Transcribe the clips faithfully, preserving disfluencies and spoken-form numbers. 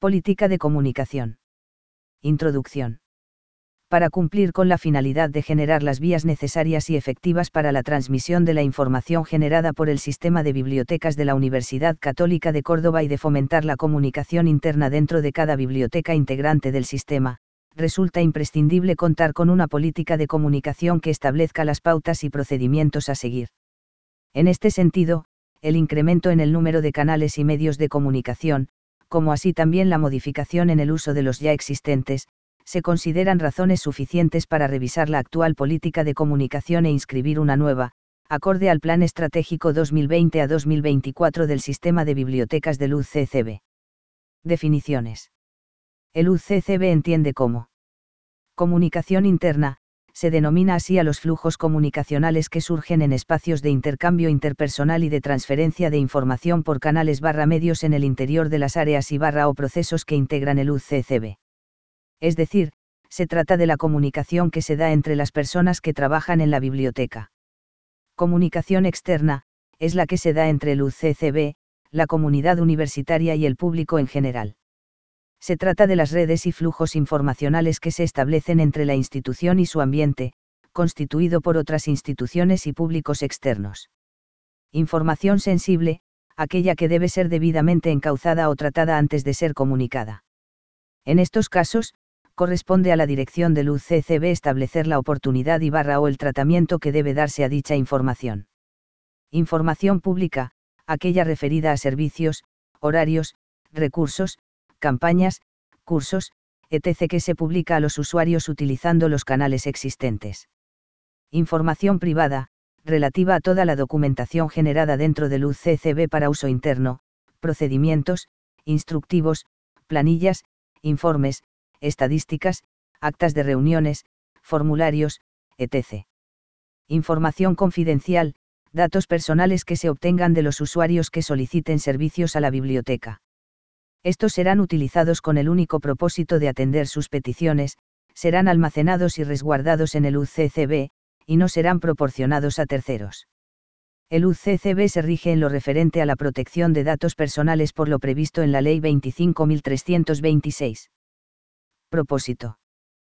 Política de comunicación. Introducción. Para cumplir con la finalidad de generar las vías necesarias y efectivas para la transmisión de la información generada por el sistema de bibliotecas de la Universidad Católica de Córdoba y de fomentar la comunicación interna dentro de cada biblioteca integrante del sistema, resulta imprescindible contar con una política de comunicación que establezca las pautas y procedimientos a seguir. En este sentido, el incremento en el número de canales y medios de comunicación, como así también la modificación en el uso de los ya existentes, se consideran razones suficientes para revisar la actual política de comunicación e inscribir una nueva, acorde al Plan Estratégico dos mil veinte a dos mil veinticuatro del Sistema de Bibliotecas del U C C B. Definiciones. El U C C B entiende como comunicación interna, se denomina así a los flujos comunicacionales que surgen en espacios de intercambio interpersonal y de transferencia de información por canales barra medios en el interior de las áreas y barra o procesos que integran el U C C B. Es decir, se trata de la comunicación que se da entre las personas que trabajan en la biblioteca. Comunicación externa, es la que se da entre el U C C B, la comunidad universitaria y el público en general. Se trata de las redes y flujos informacionales que se establecen entre la institución y su ambiente, constituido por otras instituciones y públicos externos. Información sensible, aquella que debe ser debidamente encauzada o tratada antes de ser comunicada. En estos casos, corresponde a la dirección del U C C B establecer la oportunidad y barra o el tratamiento que debe darse a dicha información. Información pública, aquella referida a servicios, horarios, recursos, campañas, cursos, etcétera que se publica a los usuarios utilizando los canales existentes. Información privada, relativa a toda la documentación generada dentro del U C C B para uso interno, procedimientos, instructivos, planillas, informes, estadísticas, actas de reuniones, formularios, etcétera. Información confidencial, datos personales que se obtengan de los usuarios que soliciten servicios a la biblioteca. Estos serán utilizados con el único propósito de atender sus peticiones, serán almacenados y resguardados en el U C C B, y no serán proporcionados a terceros. El U C C B se rige en lo referente a la protección de datos personales por lo previsto en la Ley veinticinco mil trescientos veintiséis. Propósito.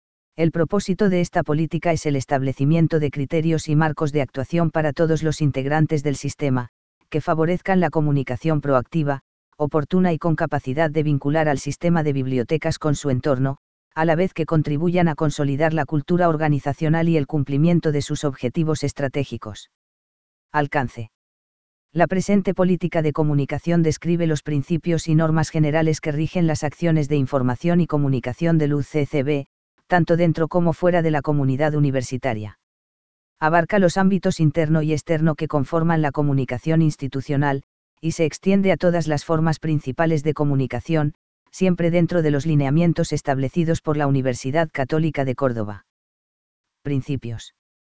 El propósito de esta política es el establecimiento de criterios y marcos de actuación para todos los integrantes del sistema, que favorezcan la comunicación proactiva, oportuna y con capacidad de vincular al sistema de bibliotecas con su entorno, a la vez que contribuyan a consolidar la cultura organizacional y el cumplimiento de sus objetivos estratégicos. Alcance. La presente política de comunicación describe los principios y normas generales que rigen las acciones de información y comunicación del U C C B, tanto dentro como fuera de la comunidad universitaria. Abarca los ámbitos interno y externo que conforman la comunicación institucional, y se extiende a todas las formas principales de comunicación, siempre dentro de los lineamientos establecidos por la Universidad Católica de Córdoba. Principios.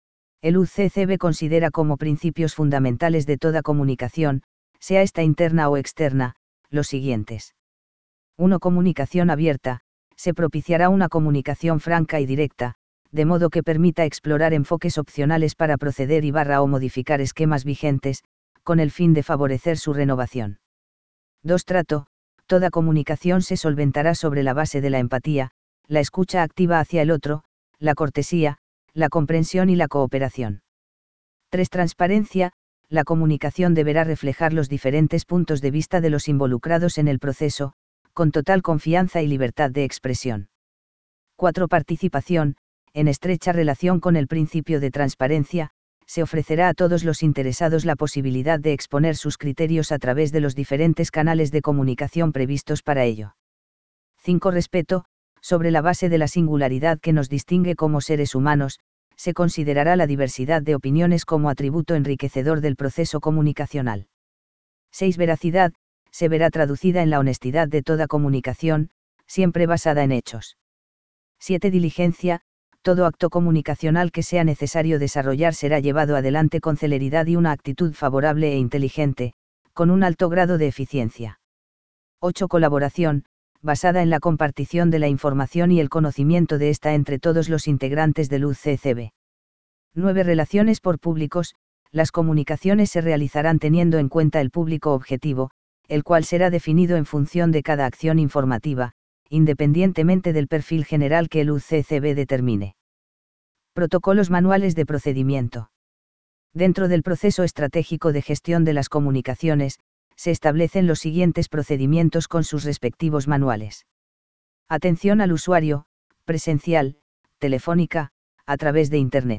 El U C C B considera como principios fundamentales de toda comunicación, sea esta interna o externa, los siguientes. uno. Comunicación abierta, se propiciará una comunicación franca y directa, de modo que permita explorar enfoques opcionales para proceder y barra o modificar esquemas vigentes, con el fin de favorecer su renovación. dos. Trato, toda comunicación se solventará sobre la base de la empatía, la escucha activa hacia el otro, la cortesía, la comprensión y la cooperación. tres. Transparencia, la comunicación deberá reflejar los diferentes puntos de vista de los involucrados en el proceso, con total confianza y libertad de expresión. cuatro. Participación, en estrecha relación con el principio de transparencia, se ofrecerá a todos los interesados la posibilidad de exponer sus criterios a través de los diferentes canales de comunicación previstos para ello. cinco. Respeto, sobre la base de la singularidad que nos distingue como seres humanos, se considerará la diversidad de opiniones como atributo enriquecedor del proceso comunicacional. seis. Veracidad, se verá traducida en la honestidad de toda comunicación, siempre basada en hechos. siete. Diligencia, todo acto comunicacional que sea necesario desarrollar será llevado adelante con celeridad y una actitud favorable e inteligente, con un alto grado de eficiencia. ocho. Colaboración, basada en la compartición de la información y el conocimiento de esta entre todos los integrantes del U C C B. nueve. Relaciones por públicos, las comunicaciones se realizarán teniendo en cuenta el público objetivo, el cual será definido en función de cada acción informativa, independientemente del perfil general que el U C C B determine. Protocolos manuales de procedimiento. Dentro del proceso estratégico de gestión de las comunicaciones, se establecen los siguientes procedimientos con sus respectivos manuales. Atención al usuario, presencial, telefónica, a través de Internet.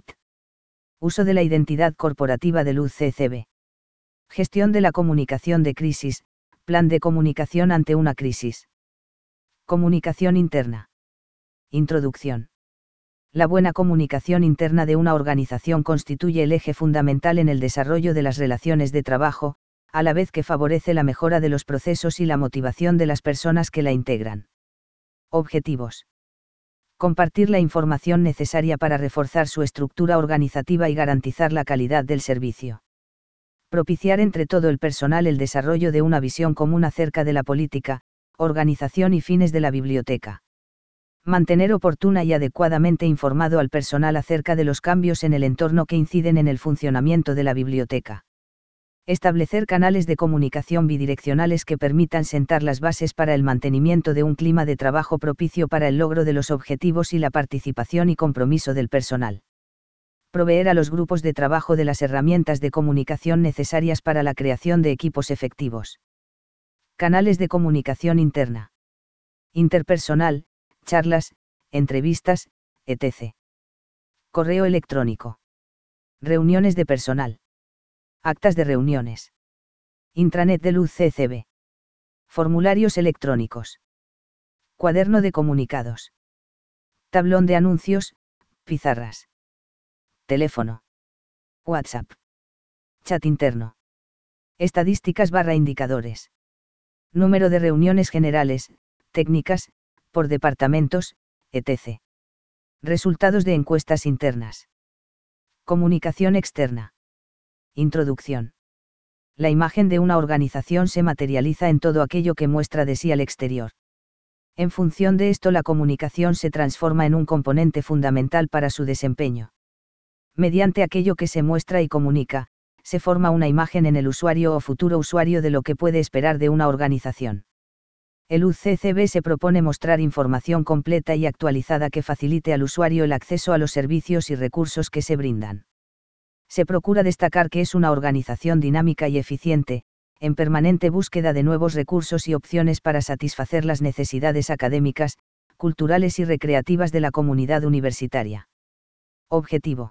Uso de la identidad corporativa del U C C B. Gestión de la comunicación de crisis, plan de comunicación ante una crisis. Comunicación interna. Introducción. La buena comunicación interna de una organización constituye el eje fundamental en el desarrollo de las relaciones de trabajo, a la vez que favorece la mejora de los procesos y la motivación de las personas que la integran. Objetivos. Compartir la información necesaria para reforzar su estructura organizativa y garantizar la calidad del servicio. Propiciar entre todo el personal el desarrollo de una visión común acerca de la política, organización y fines de la biblioteca. Mantener oportuna y adecuadamente informado al personal acerca de los cambios en el entorno que inciden en el funcionamiento de la biblioteca. Establecer canales de comunicación bidireccionales que permitan sentar las bases para el mantenimiento de un clima de trabajo propicio para el logro de los objetivos y la participación y compromiso del personal. Proveer a los grupos de trabajo de las herramientas de comunicación necesarias para la creación de equipos efectivos. Canales de comunicación interna. Interpersonal, charlas, entrevistas, etcétera. Correo electrónico. Reuniones de personal. Actas de reuniones. Intranet del U C C B. Formularios electrónicos. Cuaderno de comunicados. Tablón de anuncios, pizarras. Teléfono. WhatsApp. Chat interno. Estadísticas barra indicadores. Número de reuniones generales, técnicas, por departamentos, etcétera. Resultados de encuestas internas. Comunicación externa. Introducción. La imagen de una organización se materializa en todo aquello que muestra de sí al exterior. En función de esto, la comunicación se transforma en un componente fundamental para su desempeño. Mediante aquello que se muestra y comunica, se forma una imagen en el usuario o futuro usuario de lo que puede esperar de una organización. El U C C B se propone mostrar información completa y actualizada que facilite al usuario el acceso a los servicios y recursos que se brindan. Se procura destacar que es una organización dinámica y eficiente, en permanente búsqueda de nuevos recursos y opciones para satisfacer las necesidades académicas, culturales y recreativas de la comunidad universitaria. Objetivo.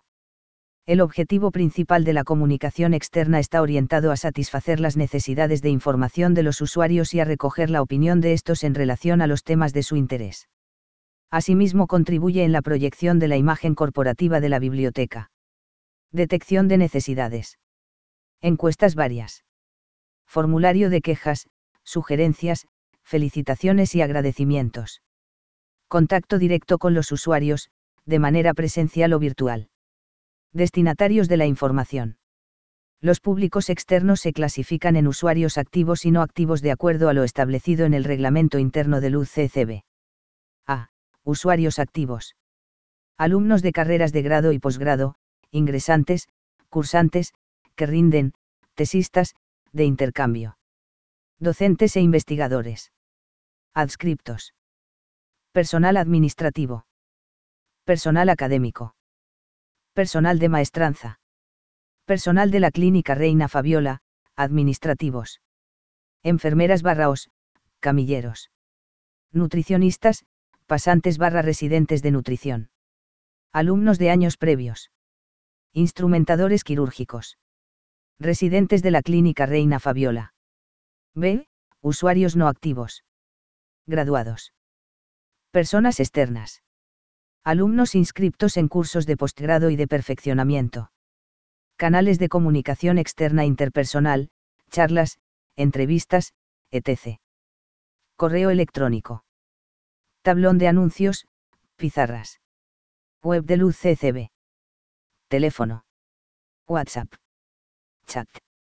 El objetivo principal de la comunicación externa está orientado a satisfacer las necesidades de información de los usuarios y a recoger la opinión de estos en relación a los temas de su interés. Asimismo, contribuye en la proyección de la imagen corporativa de la biblioteca. Detección de necesidades. Encuestas varias. Formulario de quejas, sugerencias, felicitaciones y agradecimientos. Contacto directo con los usuarios, de manera presencial o virtual. Destinatarios de la información. Los públicos externos se clasifican en usuarios activos y no activos de acuerdo a lo establecido en el reglamento interno del U C C B. A. Usuarios activos. Alumnos de carreras de grado y posgrado, ingresantes, cursantes, que rinden, tesistas, de intercambio. Docentes e investigadores. Adscriptos. Personal administrativo. Personal académico. Personal de maestranza. Personal de la Clínica Reina Fabiola, administrativos. Enfermeras barraos, camilleros. Nutricionistas, pasantes barra residentes de nutrición. Alumnos de años previos. Instrumentadores quirúrgicos. Residentes de la Clínica Reina Fabiola. B. Usuarios no activos. Graduados. Personas externas. Alumnos inscriptos en cursos de posgrado y de perfeccionamiento. Canales de comunicación externa interpersonal, charlas, entrevistas, etcétera. Correo electrónico. Tablón de anuncios, pizarras. Web del U C C B. Teléfono. WhatsApp. Chat.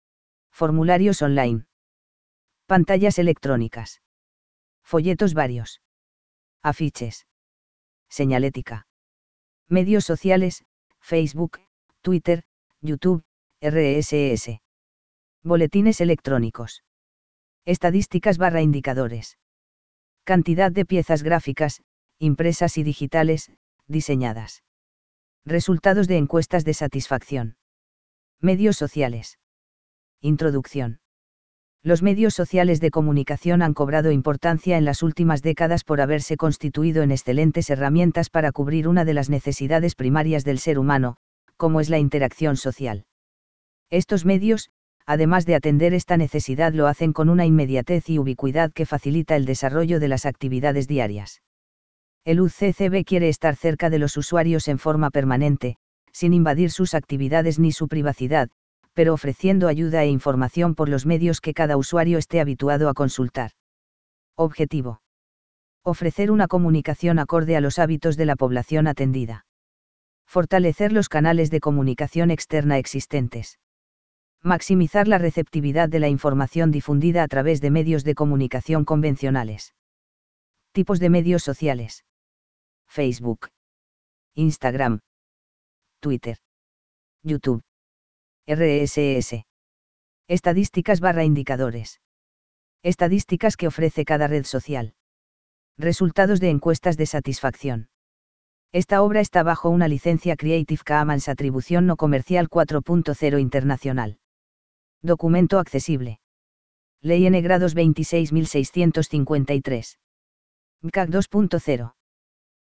Formularios online. Pantallas electrónicas. Folletos varios. Afiches. Señalética. Medios sociales, Facebook, Twitter, YouTube, R S S. Boletines electrónicos. Estadísticas barra indicadores. Cantidad de piezas gráficas, impresas y digitales, diseñadas. Resultados de encuestas de satisfacción. Medios sociales. Introducción. Los medios sociales de comunicación han cobrado importancia en las últimas décadas por haberse constituido en excelentes herramientas para cubrir una de las necesidades primarias del ser humano, como es la interacción social. Estos medios, además de atender esta necesidad, lo hacen con una inmediatez y ubicuidad que facilita el desarrollo de las actividades diarias. El U C C B quiere estar cerca de los usuarios en forma permanente, sin invadir sus actividades ni su privacidad, pero ofreciendo ayuda e información por los medios que cada usuario esté habituado a consultar. Objetivo. Ofrecer una comunicación acorde a los hábitos de la población atendida. Fortalecer los canales de comunicación externa existentes. Maximizar la receptividad de la información difundida a través de medios de comunicación convencionales. Tipos de medios sociales. Facebook, Instagram, Twitter, YouTube. R S S. Estadísticas barra indicadores. Estadísticas que ofrece cada red social. Resultados de encuestas de satisfacción. Esta obra está bajo una licencia Creative Commons Atribución No Comercial cuatro punto cero Internacional. Documento accesible. Ley N grados veintiséis mil seiscientos cincuenta y tres. B C A C dos punto cero.